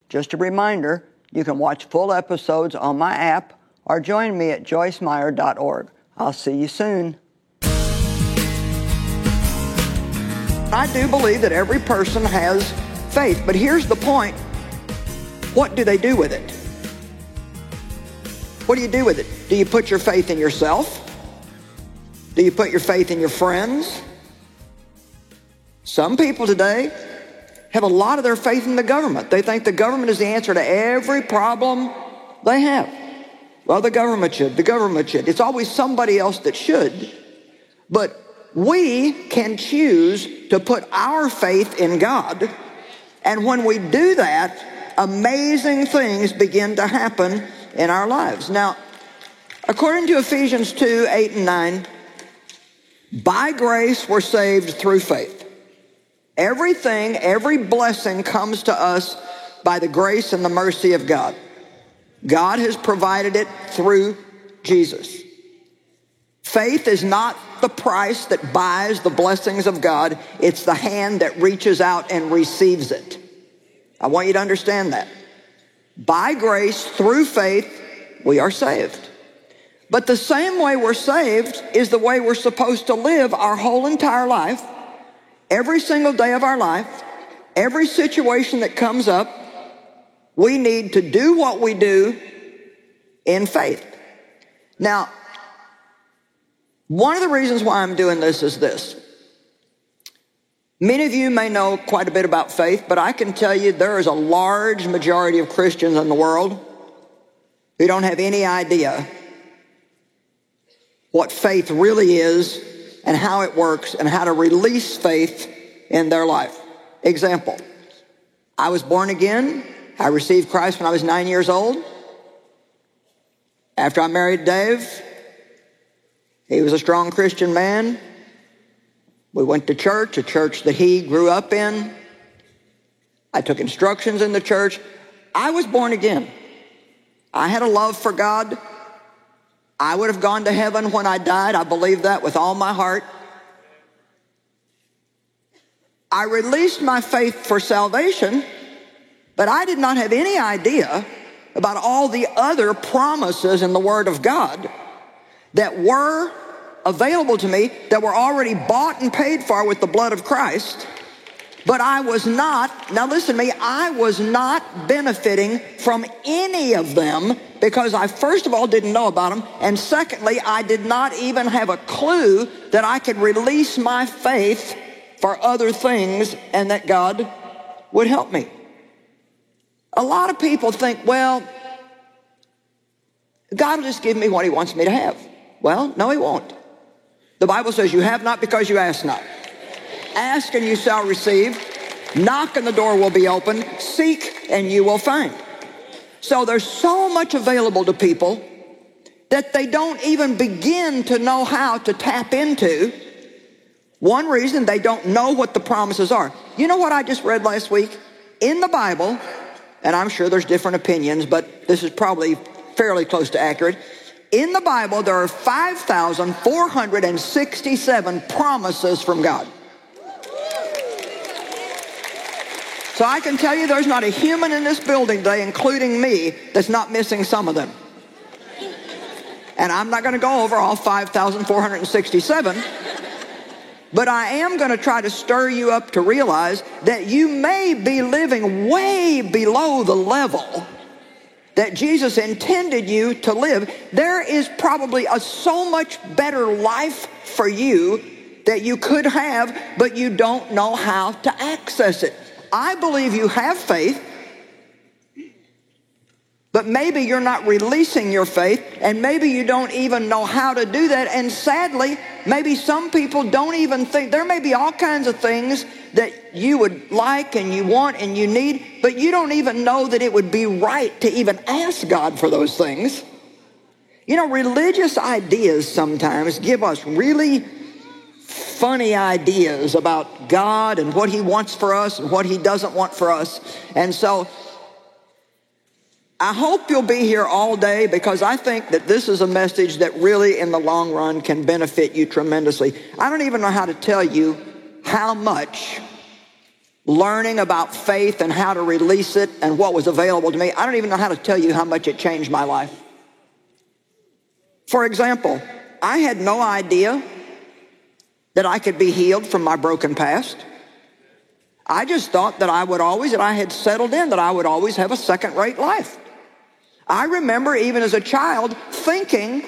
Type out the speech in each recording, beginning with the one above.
Just a reminder, you can watch full episodes on my app or join me at joycemeyer.org. I'll see you soon. I do believe that every person has faith, but here's the point. What do they do with it? What do you do with it? Do you put your faith in yourself? Do you put your faith in your friends? Some people today have a lot of their faith in the government. They think the government is the answer to every problem they have. Well, the government should. The government should. It's always somebody else that should. But we can choose to put our faith in God. And when we do that, amazing things begin to happen in our lives. Now, according to Ephesians 2:8-9, by grace we're saved through faith. Everything, every blessing comes to us by the grace and the mercy of God. God has provided it through Jesus. Faith is not the price that buys the blessings of God. It's the hand that reaches out and receives it. I want you to understand that. By grace, through faith, we are saved. But the same way we're saved is the way we're supposed to live our whole entire life. Every single day of our life, every situation that comes up, we need to do what we do in faith. Now, one of the reasons why I'm doing this is this. Many of you may know quite a bit about faith, but I can tell you there is a large majority of Christians in the world who don't have any idea what faith really is and how it works and how to release faith in their life. Example, I was born again. I received Christ when I was 9 years old. After I married Dave, he was a strong Christian man. We went to church, a church that he grew up in. I took instructions in the church. I was born again. I had a love for God. I would have gone to heaven when I died. I believe that with all my heart. I released my faith for salvation, but I did not have any idea about all the other promises in the Word of God that were available to me, that were already bought and paid for with the blood of Christ. But I was not, now listen to me, I was not benefiting from any of them because I first of all didn't know about them, and secondly, I did not even have a clue that I could release my faith for other things and that God would help me. A lot of people think, well, God will just give me what he wants me to have. Well, no, he won't. The Bible says you have not because you ask not. Ask and you shall receive. Knock and the door will be open. Seek and you will find. So there's so much available to people that they don't even begin to know how to tap into. One reason, they don't know what the promises are. You know what I just read last week? In the Bible, and I'm sure there's different opinions, but this is probably fairly close to accurate. In the Bible, there are 5,467 promises from God. So I can tell you there's not a human in this building today, including me, that's not missing some of them. And I'm not going to go over all 5,467, but I am going to try to stir you up to realize that you may be living way below the level that Jesus intended you to live. There is probably a so much better life for you that you could have, but you don't know how to access it. I believe you have faith, but maybe you're not releasing your faith, and maybe you don't even know how to do that. And sadly, maybe some people don't even think. There may be all kinds of things that you would like and you want and you need, but you don't even know that it would be right to even ask God for those things. You know, religious ideas sometimes give us really funny ideas about God and what he wants for us and what he doesn't want for us. And so I hope you'll be here all day, because I think that this is a message that really in the long run can benefit you tremendously. I don't even know how to tell you how much learning about faith and how to release it and what was available to me, I don't even know how to tell you how much it changed my life. For example, I had no idea that I could be healed from my broken past. I just thought that I had settled in, that I would always have a second-rate life. I remember even as a child thinking,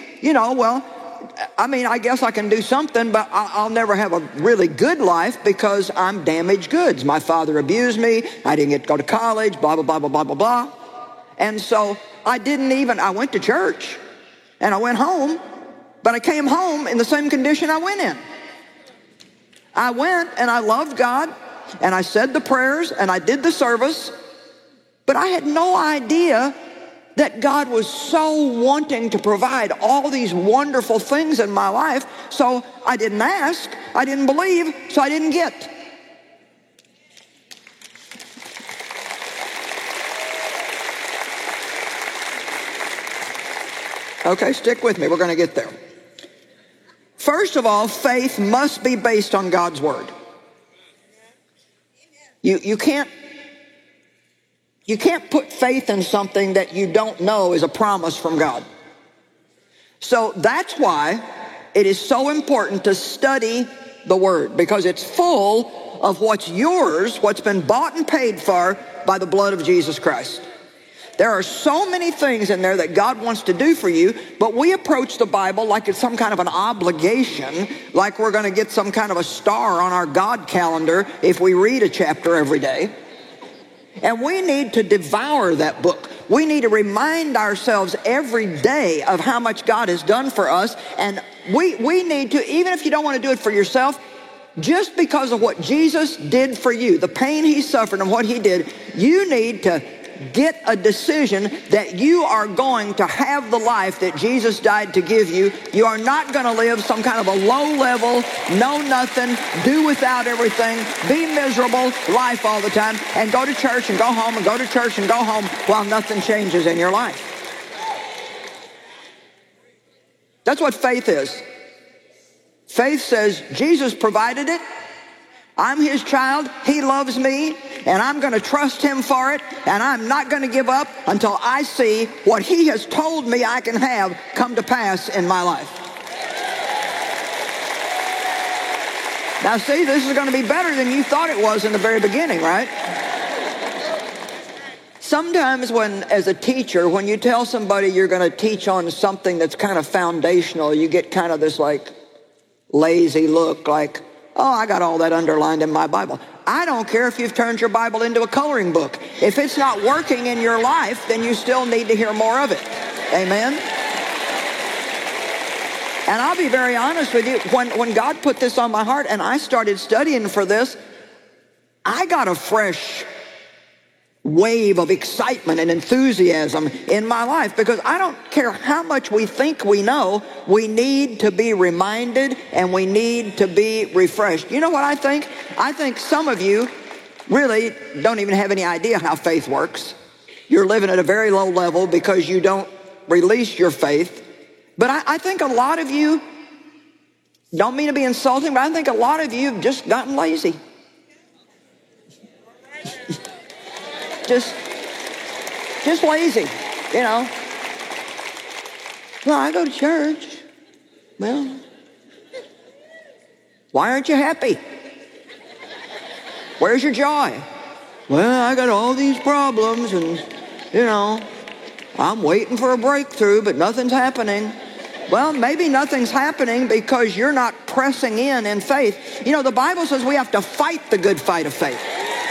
I guess I can do something, but I'll never have a really good life because I'm damaged goods. My father abused me. I didn't get to go to college, blah, blah, blah, blah, blah, blah, blah. And so I went to church and I went home, but I came home in the same condition I went in. I went and I loved God and I said the prayers and I did the service, but I had no idea that God was so wanting to provide all these wonderful things in my life. So I didn't ask, I didn't believe, so I didn't get. Okay, stick with me, we're going to get there. First of all, faith must be based on God's word. You can't put faith in something that you don't know is a promise from God. So that's why it is so important to study the Word, because it's full of what's yours, what's been bought and paid for by the blood of Jesus Christ. There are so many things in there that God wants to do for you, but we approach the Bible like it's some kind of an obligation, like we're going to get some kind of a star on our God calendar if we read a chapter every day. And we need to devour that book. We need to remind ourselves every day of how much God has done for us. And we need to, even if you don't want to do it for yourself, just because of what Jesus did for you, the pain he suffered and what he did, you need to get a decision that you are going to have the life that Jesus died to give you. You are not going to live some kind of a low level, know nothing, do without everything, be miserable life all the time, and go to church and go home and go to church and go home while nothing changes in your life. That's what faith is. Faith says, Jesus provided it. I'm his child, he loves me, and I'm going to trust him for it, and I'm not going to give up until I see what he has told me I can have come to pass in my life. Now see, this is going to be better than you thought it was in the very beginning, right? Sometimes as a teacher, when you tell somebody you're going to teach on something that's kind of foundational, you get kind of this like lazy look, like, oh, I got all that underlined in my Bible. I don't care if you've turned your Bible into a coloring book. If it's not working in your life, then you still need to hear more of it. Amen? And I'll be very honest with you, when God put this on my heart and I started studying for this, I got a fresh wave of excitement and enthusiasm in my life, because I don't care how much we think we know, we need to be reminded and we need to be refreshed. You know what I think? I think some of you really don't even have any idea how faith works. You're living at a very low level because you don't release your faith. But I think a lot of you, don't mean to be insulting, but I think a lot of you have just gotten lazy. Just lazy, you know. Well, I go to church. Well, why aren't you happy? Where's your joy? Well, I got all these problems and, you know, I'm waiting for a breakthrough, but nothing's happening. Well, maybe nothing's happening because you're not pressing in faith. You know, the Bible says we have to fight the good fight of faith.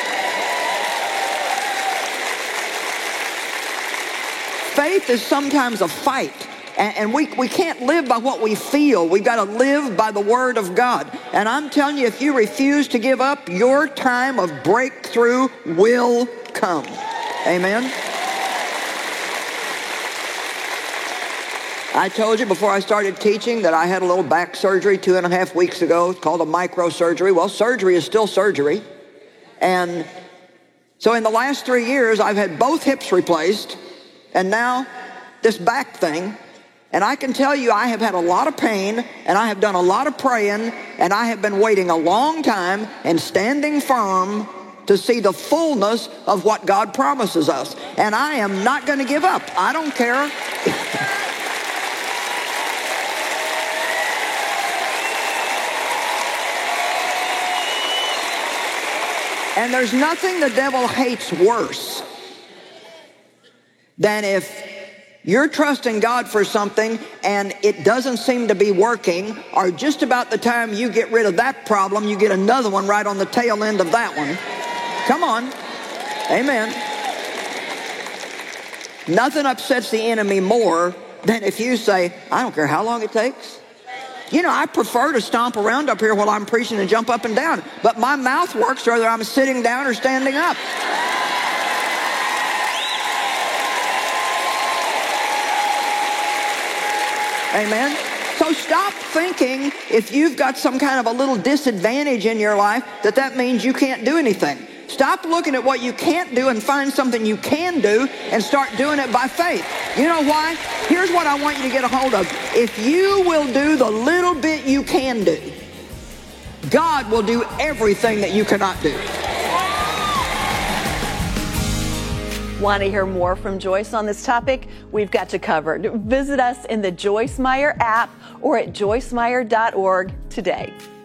Faith is sometimes a fight, and we can't live by what we feel. We've got to live by the Word of God. And I'm telling you, if you refuse to give up, your time of breakthrough will come. Amen? I told you before I started teaching that I had a little back surgery 2.5 weeks ago. It's called a microsurgery. Well, surgery is still surgery. And so in the last 3 years, I've had both hips replaced, and now this back thing. And I can tell you I have had a lot of pain, and I have done a lot of praying, and I have been waiting a long time and standing firm to see the fullness of what God promises us. And I am not going to give up. I don't care. And there's nothing the devil hates worse than if you're trusting God for something and it doesn't seem to be working, or just about the time you get rid of that problem, you get another one right on the tail end of that one. Come on. Amen. Nothing upsets the enemy more than if you say, I don't care how long it takes. You know, I prefer to stomp around up here while I'm preaching and jump up and down, but my mouth works whether I'm sitting down or standing up. Amen. So stop thinking if you've got some kind of a little disadvantage in your life that means you can't do anything. Stop looking at what you can't do and find something you can do and start doing it by faith. You know why? Here's what I want you to get a hold of. If you will do the little bit you can do, God will do everything that you cannot do. Want to hear more from Joyce on this topic? We've got you covered. Visit us in the Joyce Meyer app or at joycemeyer.org today.